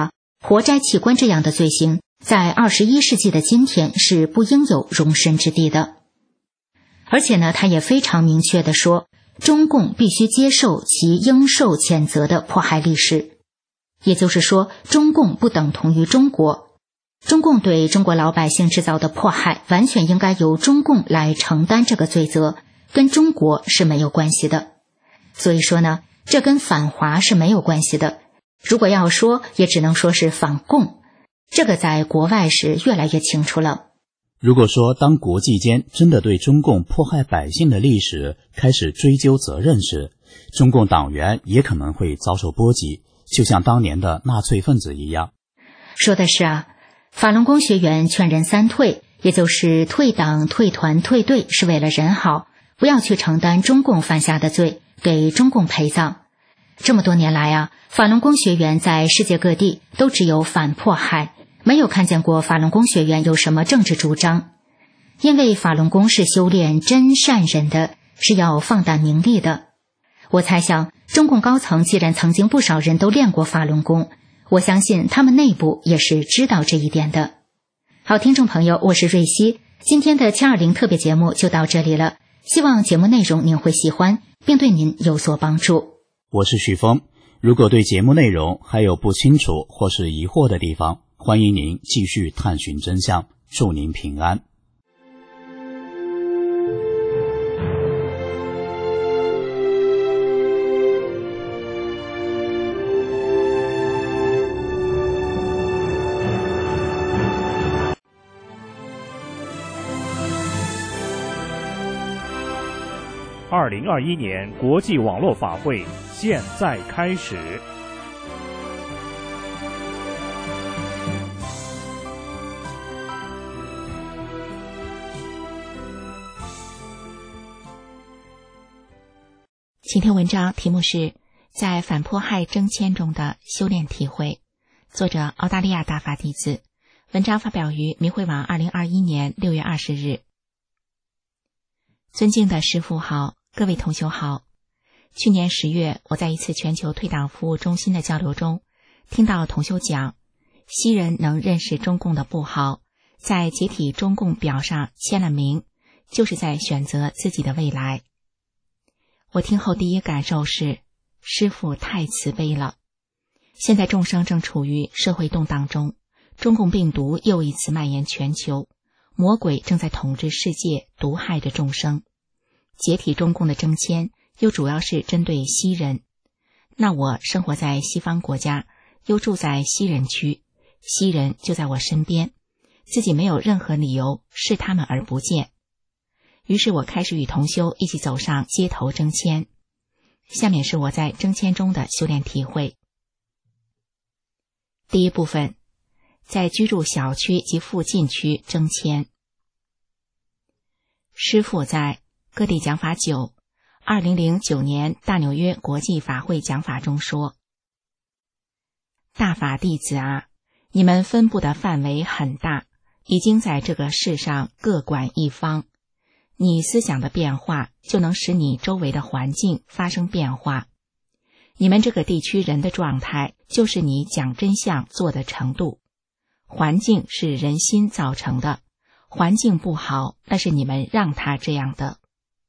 Speaker 3: 活摘器官这样的罪行，在二十一世纪的今天是不应有容身之地的。而且呢，他也非常明确地说，中共必须接受其应受谴责的迫害历史。也就是说，中共不等同于中国，中共对中国老百姓制造的迫害完全应该由中共来承担这个罪责，跟中国是没有关系的。所以说呢，这跟反华是没有关系的，如果要说也只能说是反共，这个在国外是越来越清楚了。
Speaker 1: 如果说当国际间真的对中共迫害百姓的历史开始追究责任时，中共党员也可能会遭受波及，就像当年的纳粹分子一样。
Speaker 3: 说的是啊，法轮功学员劝人三退，也就是退党、退团、退队，是为了人好，不要去承担中共犯下的罪，给中共陪葬。这么多年来啊，法轮功学员在世界各地都只有反迫害，没有看见过法轮功学员有什么政治主张。因为法轮功是修炼真善忍的，是要放胆名利的。我猜想，中共高层既然曾经不少人都练过法轮功，我相信他们内部也是知道这一点的。好，听众朋友，我是瑞希，今天的七二零特别节目就到这里了，希望节目内容您会喜欢，并对您有所帮助。
Speaker 1: 我是许峰，如果对节目内容还有不清楚或是疑惑的地方，欢迎您继续探寻真相，祝您平安。
Speaker 4: 二零二一年国际网络法会现在开始。
Speaker 5: 请听文章，题目是在反迫害征签中的修炼体会，作者澳大利亚大法弟子，文章发表于明慧网二零二一年六月二十日。尊敬的师父好，各位同修好。去年十月，我在一次全球退党服务中心的交流中，听到同修讲，西人能认识中共的不好，在解体中共表上签了名，就是在选择自己的未来。我听后第一感受是，师父太慈悲了。现在众生正处于社会动荡中，中共病毒又一次蔓延全球，魔鬼正在统治世界，毒害着众生。解体中共的征签又主要是针对西人，那我生活在西方国家，又住在西人区，西人就在我身边，自己没有任何理由视他们而不见。于是我开始与同修一起走上街头征签。下面是我在征签中的修炼体会。第一部分，在居住小区及附近区征签。师父在各地讲法九二零零九年大纽约国际法会讲法中说，大法弟子啊，你们分布的范围很大，已经在这个世上各管一方，你思想的变化就能使你周围的环境发生变化。你们这个地区人的状态，就是你讲真相做的程度。环境是人心造成的，环境不好，那是你们让它这样的。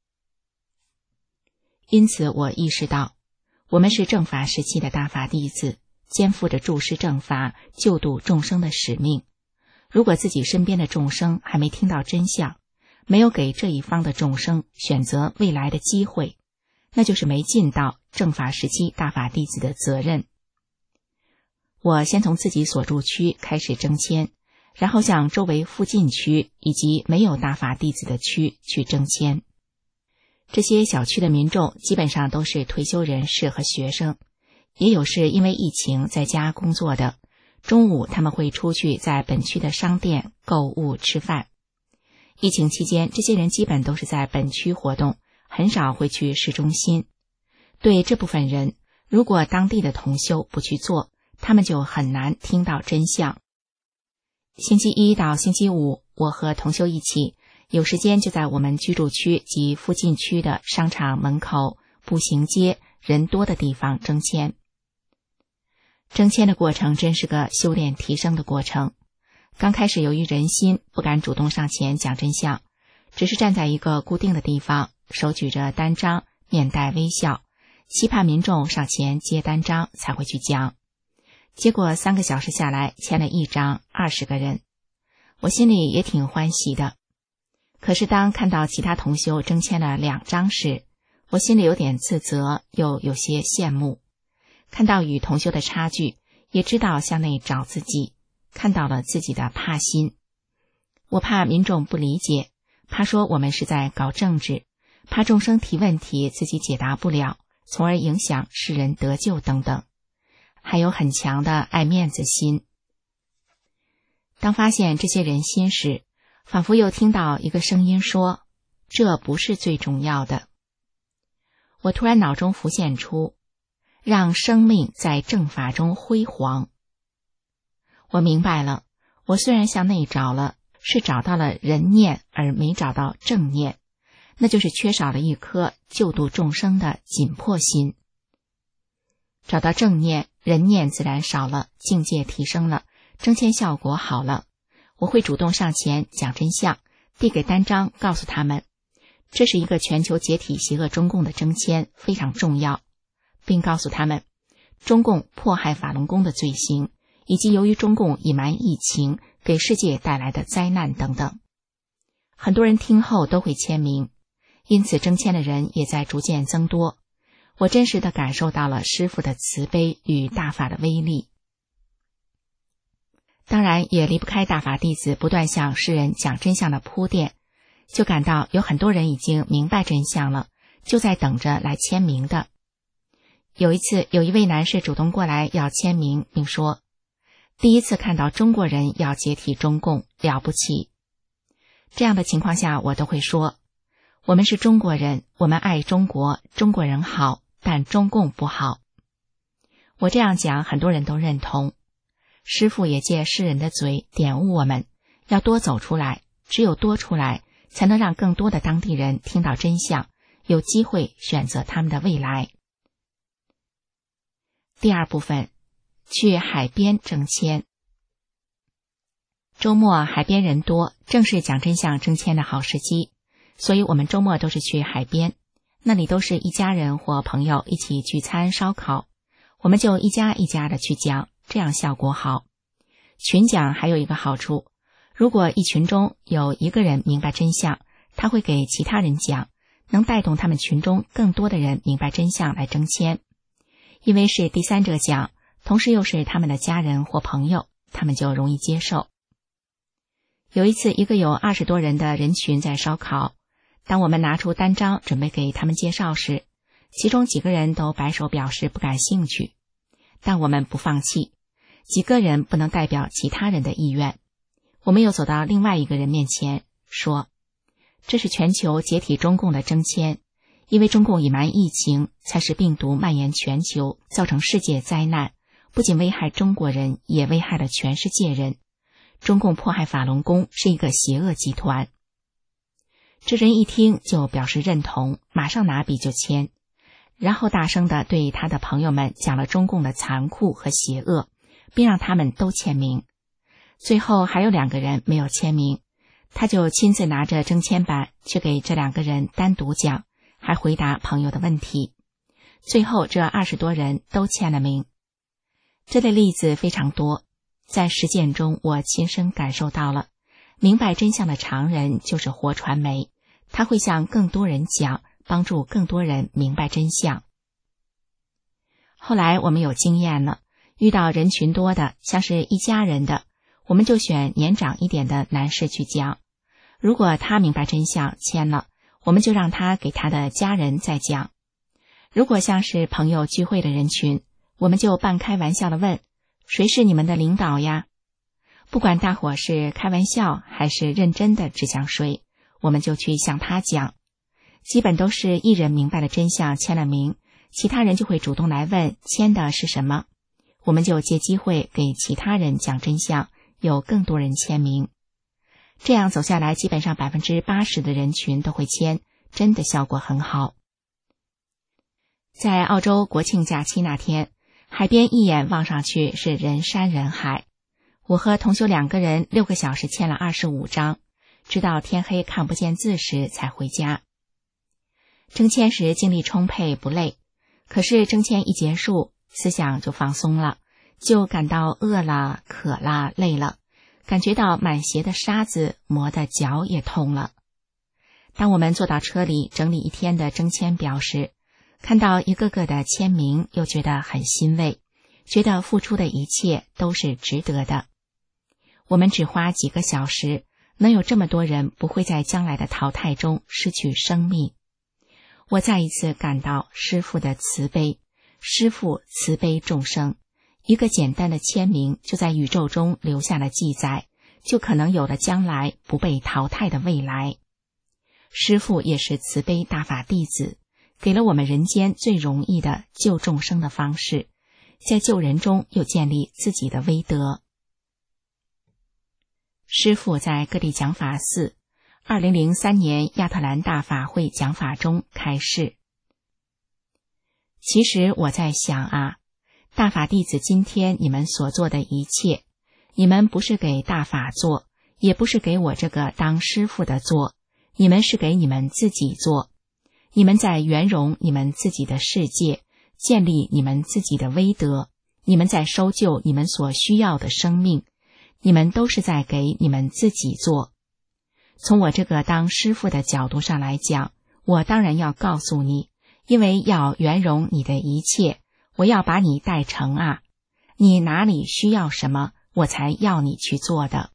Speaker 5: 因此我意识到，我们是正法时期的大法弟子，肩负着注释正法、救度众生的使命。如果自己身边的众生还没听到真相，没有给这一方的众生选择未来的机会，那就是没尽到正法时期大法弟子的责任。我先从自己所住区开始征签，然后向周围附近区以及没有大法弟子的区去征签。这些小区的民众基本上都是退休人士和学生，也有是因为疫情在家工作的，中午他们会出去在本区的商店购物吃饭。疫情期间，这些人基本都是在本区活动，很少会去市中心。对这部分人，如果当地的同修不去做，他们就很难听到真相。星期一到星期五，我和同修一起，有时间就在我们居住区及附近区的商场门口、步行街、人多的地方征签。 征签的过程真是个修炼提升的过程。刚开始由于人心不敢主动上前讲真相，只是站在一个固定的地方，手举着单张，面带微笑，期盼民众上前接单张才会去讲。结果三个小时下来，签了一张二十个人，我心里也挺欢喜的。可是当看到其他同修征签了两张时，我心里有点自责，又有些羡慕。看到与同修的差距，也知道向内找自己，看到了自己的怕心。我怕民众不理解，怕说我们是在搞政治，怕众生提问题自己解答不了，从而影响世人得救等等，还有很强的爱面子心。当发现这些人心时，仿佛又听到一个声音说，这不是最重要的。我突然脑中浮现出，让生命在正法中辉煌。我明白了，我虽然向内找了，是找到了人念而没找到正念，那就是缺少了一颗救度众生的紧迫心。找到正念，人念自然少了，境界提升了，征签效果好了。我会主动上前讲真相，递给单张，告诉他们，这是一个全球解体邪恶中共的征签，非常重要，并告诉他们中共迫害法轮功的罪行，以及由于中共隐瞒疫情给世界带来的灾难等等。很多人听后都会签名，因此征签的人也在逐渐增多。我真实地感受到了师父的慈悲与大法的威力。当然也离不开大法弟子不断向世人讲真相的铺垫，就感到有很多人已经明白真相了，就在等着来签名的。有一次有一位男士主动过来要签名，并说，第一次看到中国人要解体中共，了不起。这样的情况下我都会说，我们是中国人，我们爱中国，中国人好，但中共不好。我这样讲很多人都认同。师父也借世人的嘴点悟我们，要多走出来，只有多出来，才能让更多的当地人听到真相，有机会选择他们的未来。第二部分，去海边征签。周末海边人多，正是讲真相征签的好时机，所以我们周末都是去海边，那里都是一家人或朋友一起聚餐烧烤，我们就一家一家的去讲，这样效果好。群讲还有一个好处，如果一群中有一个人明白真相，他会给其他人讲，能带动他们群中更多的人明白真相来征签。因为是第三者讲，同时又是他们的家人或朋友，他们就容易接受。有一次，一个有二十多人的人群在烧烤，当我们拿出单张准备给他们介绍时，其中几个人都摆手表示不感兴趣，但我们不放弃，几个人不能代表其他人的意愿。我们又走到另外一个人面前，说，这是全球解体中共的征签，因为中共隐瞒疫情，才使病毒蔓延全球，造成世界灾难，不仅危害中国人，也危害了全世界人。中共迫害法轮功是一个邪恶集团。这人一听就表示认同，马上拿笔就签，然后大声地对他的朋友们讲了中共的残酷和邪恶，并让他们都签名。最后还有两个人没有签名，他就亲自拿着征签板去给这两个人单独讲，还回答朋友的问题。最后这二十多人都签了名。这类例子非常多，在实践中我亲身感受到了，明白真相的常人就是活传媒，他会向更多人讲，帮助更多人明白真相。后来我们有经验了，遇到人群多的，像是一家人的，我们就选年长一点的男士去讲。如果他明白真相签了，我们就让他给他的家人再讲。如果像是朋友聚会的人群，我们就半开玩笑地问，谁是你们的领导呀？不管大伙是开玩笑还是认真的指向谁，我们就去向他讲。基本都是一人明白了真相签了名，其他人就会主动来问签的是什么，我们就借机会给其他人讲真相，有更多人签名。这样走下来，基本上 百分之八十 的人群都会签，真的效果很好。在澳洲国庆假期那天， 海边一眼望上去是人山人海。我和同修两个人六个小时签了二十五张，直到天黑看不见字时才回家。征签时精力充沛不累，可是征签一结束，思想就放松了，就感到饿了、渴了、累了，感觉到满鞋的沙子磨得脚也痛了。当我们坐到车里整理一天的征签表时，看到一个个的签名，又觉得很欣慰，觉得付出的一切都是值得的。我们只花几个小时，能有这么多人不会在将来的淘汰中失去生命。我再一次感到师父的慈悲，师父慈悲众生，一个简单的签名就在宇宙中留下了记载，就可能有了将来不被淘汰的未来。师父也是慈悲大法弟子，给了我们人间最容易的救众生的方式，在救人中又建立自己的威德。师父在各地讲法寺二零零三年亚特兰大法会讲法中开示。其实我在想啊，大法弟子今天你们所做的一切，你们不是给大法做，也不是给我这个当师父的做，你们是给你们自己做。你们在圆融你们自己的世界，建立你们自己的威德，你们在收救你们所需要的生命，你们都是在给你们自己做。从我这个当师父的角度上来讲，我当然要告诉你，因为要圆融你的一切，我要把你带成啊，你哪里需要什么，我才要你去做的。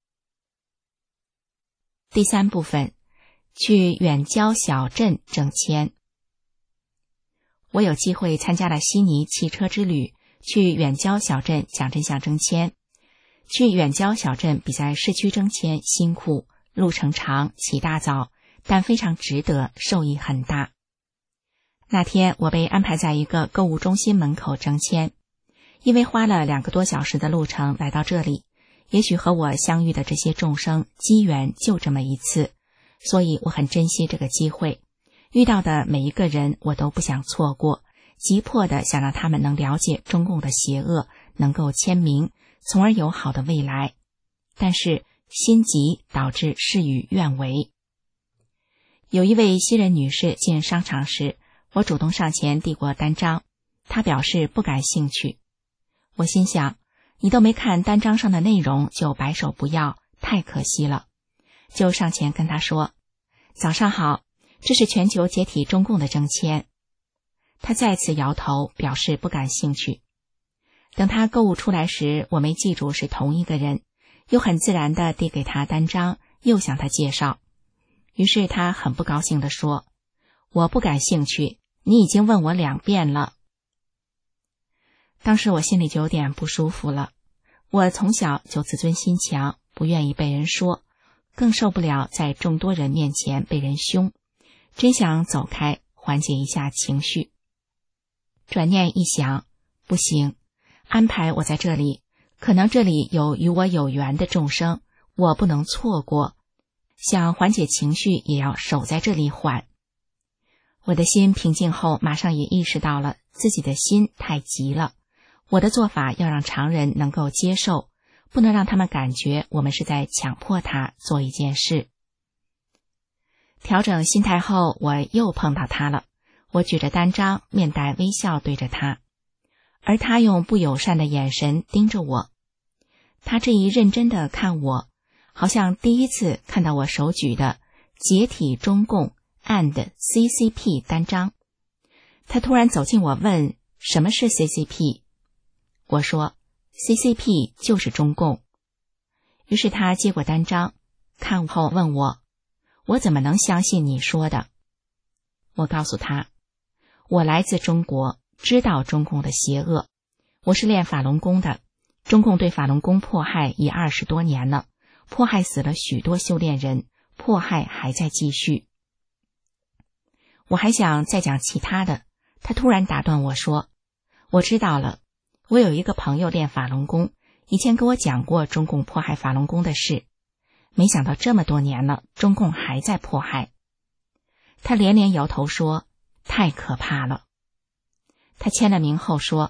Speaker 5: 第三部分，去远郊小镇征签。我有机会参加了悉尼汽车之旅，去远郊小镇讲真相征签。去远郊小镇比在市区征签辛苦，路程长，起大早，但非常值得，受益很大。那天我被安排在一个购物中心门口征签，因为花了两个多小时的路程来到这里，也许和我相遇的这些众生机缘就这么一次，所以我很珍惜这个机会。遇到的每一个人我都不想错过，急迫的想让他们能了解中共的邪恶，能够签名，从而有好的未来。但是心急导致事与愿违。有一位西人女士进商场时，我主动上前递过单张，她表示不感兴趣。我心想，你都没看单张上的内容就摆手不要，太可惜了。就上前跟她说，早上好，这是全球解体中共的征签。她再次摇头，表示不感兴趣。等她购物出来时，我没记住是同一个人，又很自然地递给她单张，又向她介绍。于是她很不高兴地说，我不感兴趣，你已经问我两遍了。当时我心里就有点不舒服了。我从小就自尊心强，不愿意被人说，更受不了在众多人面前被人凶，真想走开，缓解一下情绪。转念一想，不行，安排我在这里，可能这里有与我有缘的众生，我不能错过，想缓解情绪也要守在这里缓。我的心平静后，马上也意识到了自己的心太急了，我的做法要让常人能够接受，不能让他们感觉我们是在强迫他做一件事。调整心态后，我又碰到他了，我举着单张，面带微笑对着他，而他用不友善的眼神盯着我。他这一认真地看我，好像第一次看到我手举的解体中共 and C C P 单张。他突然走近我问，什么是 C C P？ 我说 C C P 就是中共。于是他接过单张，看后问我，我怎么能相信你说的？我告诉他，我来自中国，知道中共的邪恶，我是练法轮功的，中共对法轮功迫害已二十多年了，迫害死了许多修炼人，迫害还在继续。我还想再讲其他的，他突然打断我说，我知道了，我有一个朋友练法轮功，以前跟我讲过中共迫害法轮功的事，没想到这么多年了，中共还在迫害。他连连摇头说，太可怕了。他签了名后说，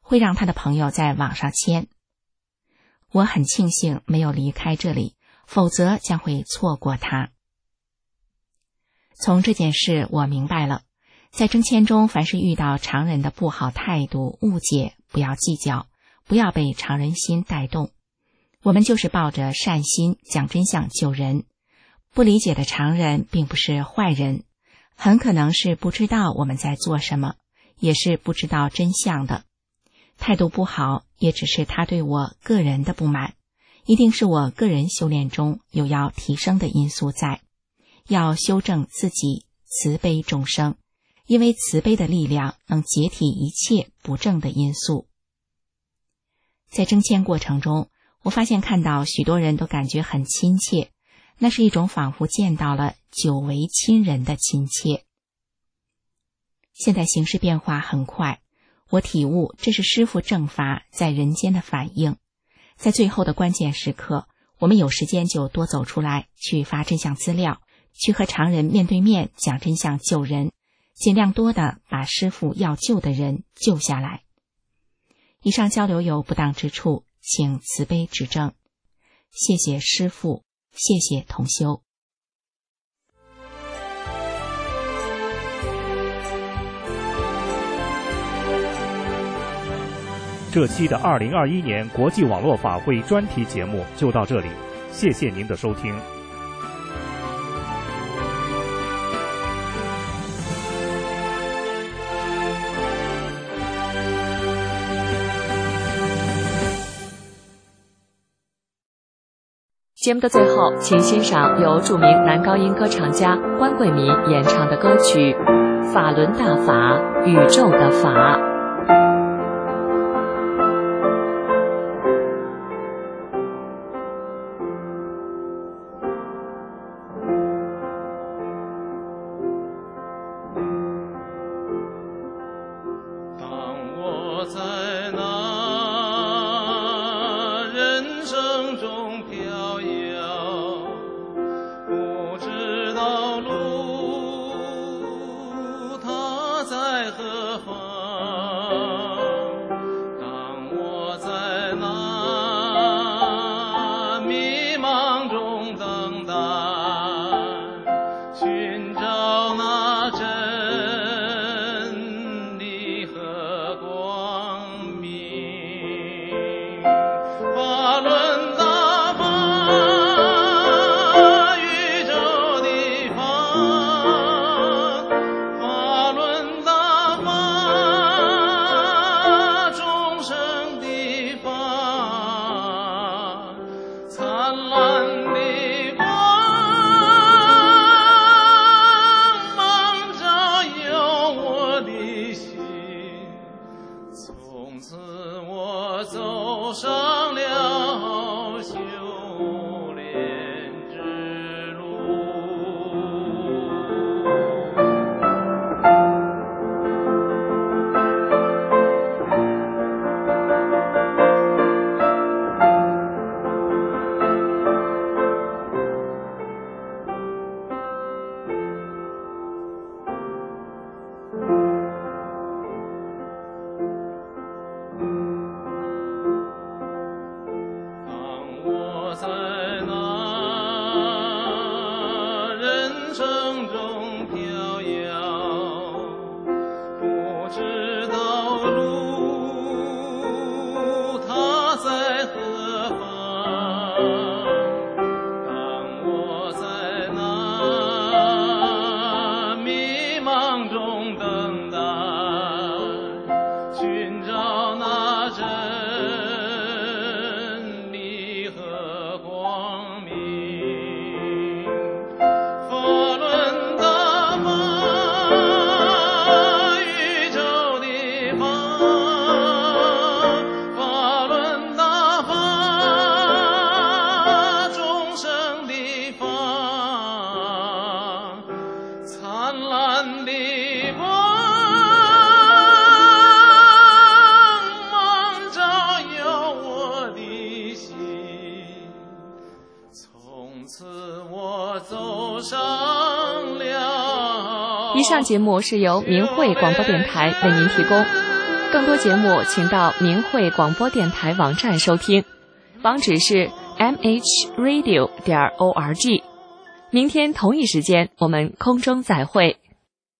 Speaker 5: 会让他的朋友在网上签。我很庆幸没有离开这里，否则将会错过他。从这件事我明白了，在征签中，凡是遇到常人的不好态度、误解，不要计较，不要被常人心带动。我们就是抱着善心，讲真相救人。不理解的常人并不是坏人，很可能是不知道我们在做什么，也是不知道真相的。态度不好，也只是他对我个人的不满，一定是我个人修炼中有要提升的因素在，要修正自己，慈悲众生，因为慈悲的力量能解体一切不正的因素。在征签过程中，我发现看到许多人都感觉很亲切，那是一种仿佛见到了久违亲人的亲切。现在形势变化很快，我体悟这是师父正法在人间的反应。在最后的关键时刻，我们有时间就多走出来，去发真相资料，去和常人面对面讲真相救人，尽量多的把师父要救的人救下来。以上交流有不当之处，请慈悲指正。谢谢师父，谢谢同修。
Speaker 4: 这期的二零二一年国际网络法会专题节目就到这里，谢谢您的收听。
Speaker 6: 节目的最后，请欣赏由著名男高音歌唱家关桂民演唱的歌曲《法轮大法，宇宙的法》。 以上节目是由明慧广播电台为您提供。 更多节目请到明慧广播电台网站收听，网址是 m h radio 点 org。明天同一时间我们空中再会。